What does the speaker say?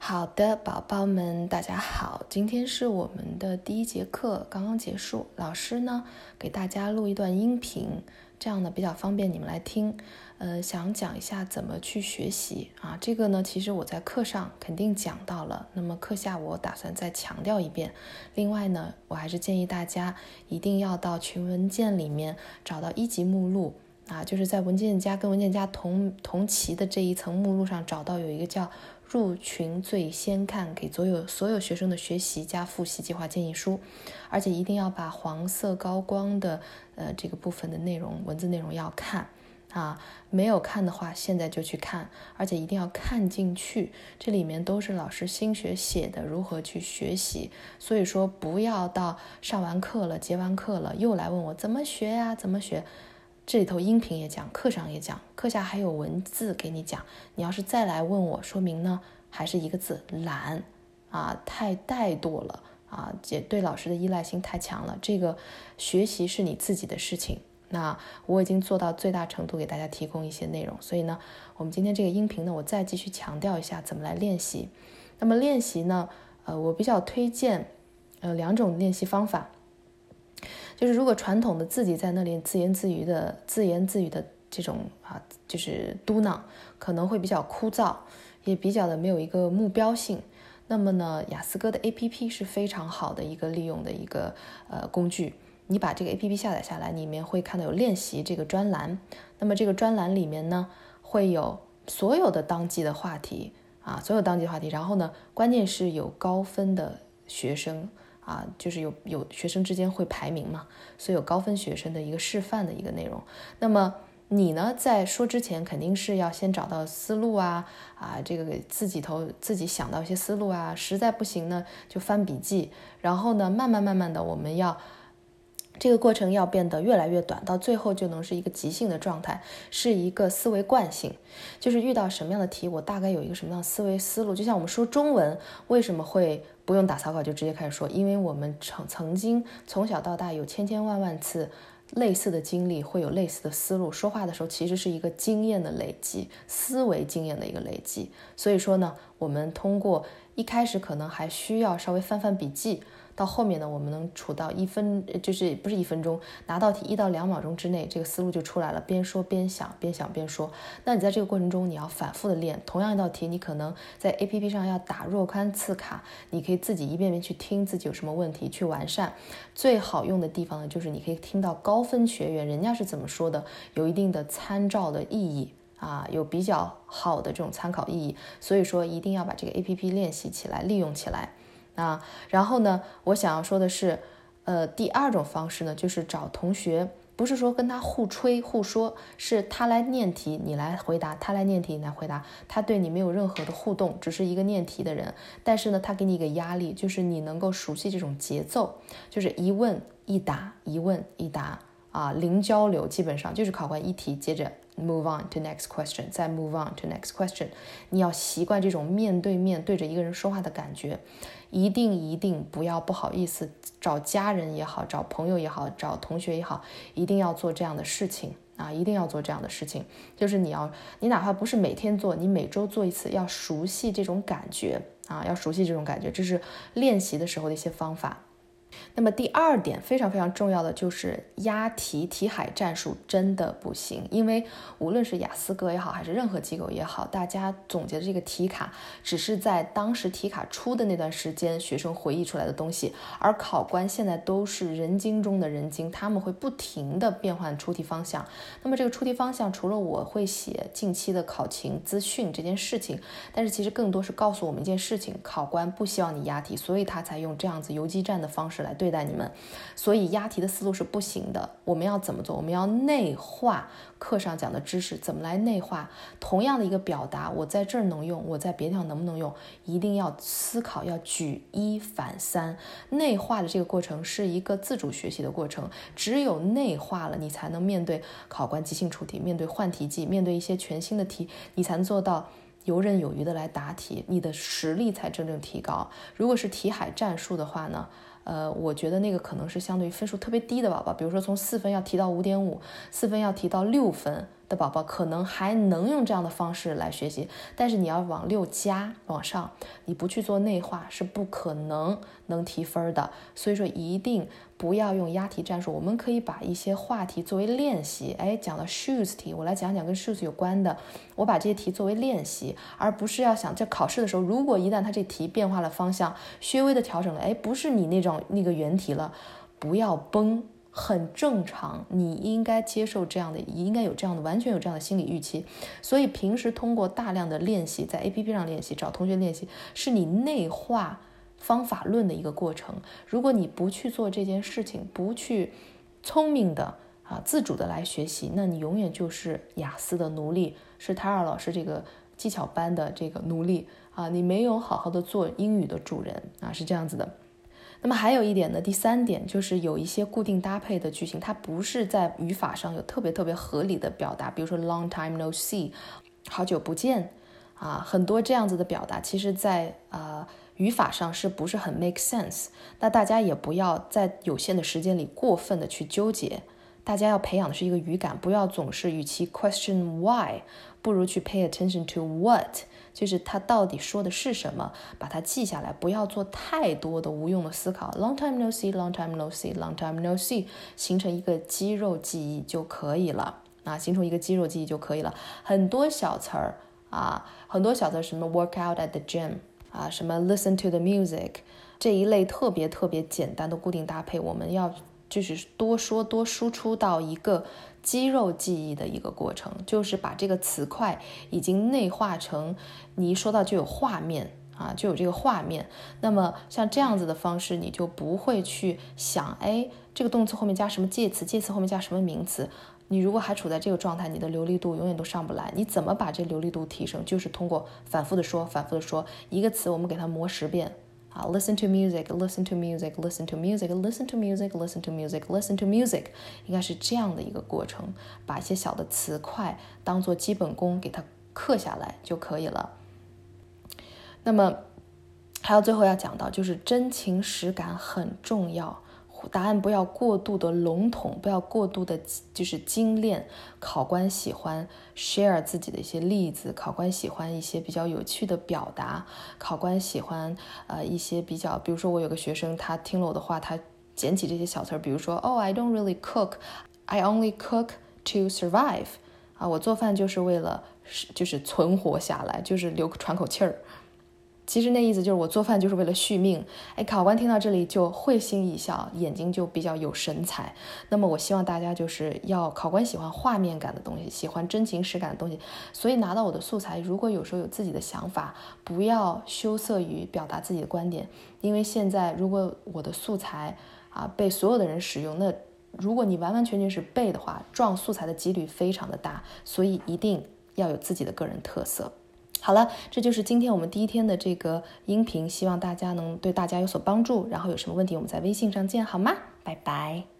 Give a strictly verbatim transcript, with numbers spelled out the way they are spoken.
好的，宝宝们，大家好，今天是我们的第一节课，刚刚结束。老师呢给大家录一段音频，这样呢比较方便你们来听。呃，想讲一下怎么去学习啊。这个呢，其实我在课上肯定讲到了，那么课下我打算再强调一遍。另外呢，我还是建议大家一定要到群文件里面找到一级目录。啊，就是在文件夹跟文件夹同同齐的这一层目录上找到有一个叫入群最先看，给所有所有学生的学习加复习计划建议书，而且一定要把黄色高光的呃这个部分的内容文字内容要看啊，没有看的话现在就去看，而且一定要看进去，这里面都是老师心血写的如何去学习，所以说不要到上完课了结完课了又来问我怎么学呀怎么学。这里头音频也讲，课上也讲，课下还有文字给你讲。你要是再来问我，说明呢还是一个字，懒啊，太怠惰了啊，也对老师的依赖性太强了。这个学习是你自己的事情，那我已经做到最大程度给大家提供一些内容，所以呢，我们今天这个音频呢，我再继续强调一下怎么来练习。那么练习呢，呃，我比较推荐呃两种练习方法。就是如果传统的自己在那里自言自语的自言自语的这种啊，就是嘟囔，可能会比较枯燥，也比较的没有一个目标性。那么呢，雅思哥的 A P P 是非常好的一个利用的一个呃工具。你把这个 A P P 下载下来，里面会看到有练习这个专栏。那么这个专栏里面呢，会有所有的当季的话题啊，所有当季的话题。然后呢，关键是有高分的学生。啊，就是有有学生之间会排名嘛，所以有高分学生的一个示范的一个内容。那么你呢，在说之前肯定是要先找到思路啊啊，这个给自己头自己想到一些思路啊，实在不行呢就翻笔记，然后呢慢慢慢慢的我们要。这个过程要变得越来越短，到最后就能是一个即兴的状态，是一个思维惯性，就是遇到什么样的题，我大概有一个什么样的思维思路。就像我们说中文，为什么会不用打草稿就直接开始说？因为我们曾曾经从小到大有千千万万次类似的经历，会有类似的思路。说话的时候其实是一个经验的累积，思维经验的一个累积。所以说呢，我们通过一开始可能还需要稍微翻翻笔记。到后面呢，我们能处到一分，就是不是一分钟，拿到题一到两秒钟之内，这个思路就出来了，边说边想，边想边说。那你在这个过程中，你要反复的练，同样一道题，你可能在 A P P 上要打若干次卡，你可以自己一遍遍去听自己有什么问题，去完善。最好用的地方呢，就是你可以听到高分学员人家是怎么说的，有一定的参照的意义。啊，有比较好的这种参考意义，所以说一定要把这个 A P P 练习起来，利用起来。啊，然后呢，我想要说的是，呃，第二种方式呢，就是找同学，不是说跟他互吹互说，是他来念题，你来回答；他来念题，你来回答。他对你没有任何的互动，只是一个念题的人。但是呢，他给你一个压力，就是你能够熟悉这种节奏，就是一问一答，一问一答啊，零交流，基本上就是考官一题，接着 move on to next question， 再 move on to next question。你要习惯这种面对面对着一个人说话的感觉。一定一定不要不好意思，找家人也好，找朋友也好，找同学也好，一定要做这样的事情啊！一定要做这样的事情，就是你要，你哪怕不是每天做，你每周做一次，要熟悉这种感觉啊，要熟悉这种感觉，这是练习的时候的一些方法。那么第二点非常非常重要的就是押题题海战术真的不行，因为无论是雅思哥也好，还是任何机构也好，大家总结的这个题卡只是在当时题卡出的那段时间学生回忆出来的东西，而考官现在都是人精中的人精，他们会不停的变换出题方向。那么这个出题方向除了我会写近期的考情资讯这件事情，但是其实更多是告诉我们一件事情，考官不希望你押题，所以他才用这样子游击战的方式来对待你们，所以押题的思路是不行的。我们要怎么做？我们要内化课上讲的知识，怎么来内化？同样的一个表达，我在这儿能用，我在别地方能不能用？一定要思考，要举一反三。内化的这个过程是一个自主学习的过程，只有内化了，你才能面对考官即兴出题，面对换题记，面对一些全新的题，你才能做到游刃有余的来答题，你的实力才真正提高。如果是题海战术的话呢，呃，我觉得那个可能是相对于分数特别低的宝宝，比如说从四分要提到五点五，四分要提到六分的宝宝可能还能用这样的方式来学习，但是你要往六加往上，你不去做内化是不可能能提分的。所以说一定不要用押题战术，我们可以把一些话题作为练习。哎，讲到 shoes 题，我来讲讲跟 shoes 有关的，我把这些题作为练习，而不是要想在考试的时候，如果一旦它这题变化了方向，稍微的调整了，哎，不是你那种那个原题了，不要崩，很正常，你应该接受这样的，应该有这样的，完全有这样的心理预期。所以平时通过大量的练习，在 A P P 上练习，找同学练习，是你内化方法论的一个过程。如果你不去做这件事情，不去聪明的啊自主的来学习，那你永远就是雅思的奴隶，是塔尔老师这个技巧班的这个奴隶啊，你没有好好的做英语的主人啊，是这样子的。那么还有一点呢，第三点就是有一些固定搭配的句型，它不是在语法上有特别特别合理的表达，比如说 long time no see， 好久不见啊，很多这样子的表达，其实在呃语法上是不是很 make sense？ 那大家也不要在有限的时间里过分的去纠结，大家要培养的是一个语感，不要总是与其 question why， 不如去 pay attention to what， 就是他到底说的是什么，把它记下来，不要做太多的无用的思考。 long time no see long time no see long time no see， 形成一个肌肉记忆就可以了啊，形成一个肌肉记忆就可以了。很多小词儿啊，很多小词儿，什么 work out at the gym 啊，什么 listen to the music， 这一类特别特别简单的固定搭配，我们要就是多说多输出到一个肌肉记忆的一个过程，就是把这个词块已经内化成你一说到就有画面啊，就有这个画面。那么像这样子的方式，你就不会去想，哎，这个动词后面加什么介词，介词后面加什么名词。你如果还处在这个状态，你的流利度永远都上不来。你怎么把这流利度提升？就是通过反复的说，反复的说一个词，我们给它磨十遍。啊 listen to music, listen to music, listen to music, listen to music, listen to music, listen to music， 应该是这样的一个过程，把一些小的词块当做基本功给它刻下来就可以了。那么还有最后要讲到，就是真情实感很重要，答案不要过度的笼统，不要过度的就是精炼。考官喜欢 share 自己的一些例子，考官喜欢一些比较有趣的表达，考官喜欢呃一些比较，比如说我有个学生，他听了我的话，他捡起这些小词儿，比如说 Oh, I don't really cook, I only cook to survive， 啊，我做饭就是为了就是存活下来，就是留喘口气儿。其实那意思就是我做饭就是为了续命。哎，考官听到这里就会心一笑，眼睛就比较有神采。那么我希望大家就是要，考官喜欢画面感的东西，喜欢真情实感的东西，所以拿到我的素材，如果有时候有自己的想法，不要羞涩于表达自己的观点，因为现在如果我的素材啊被所有的人使用，那如果你完完全全是背的话，撞素材的几率非常的大，所以一定要有自己的个人特色。好了，这就是今天我们第一天的这个音频，希望大家能对大家有所帮助，然后有什么问题我们在微信上见好吗？拜拜。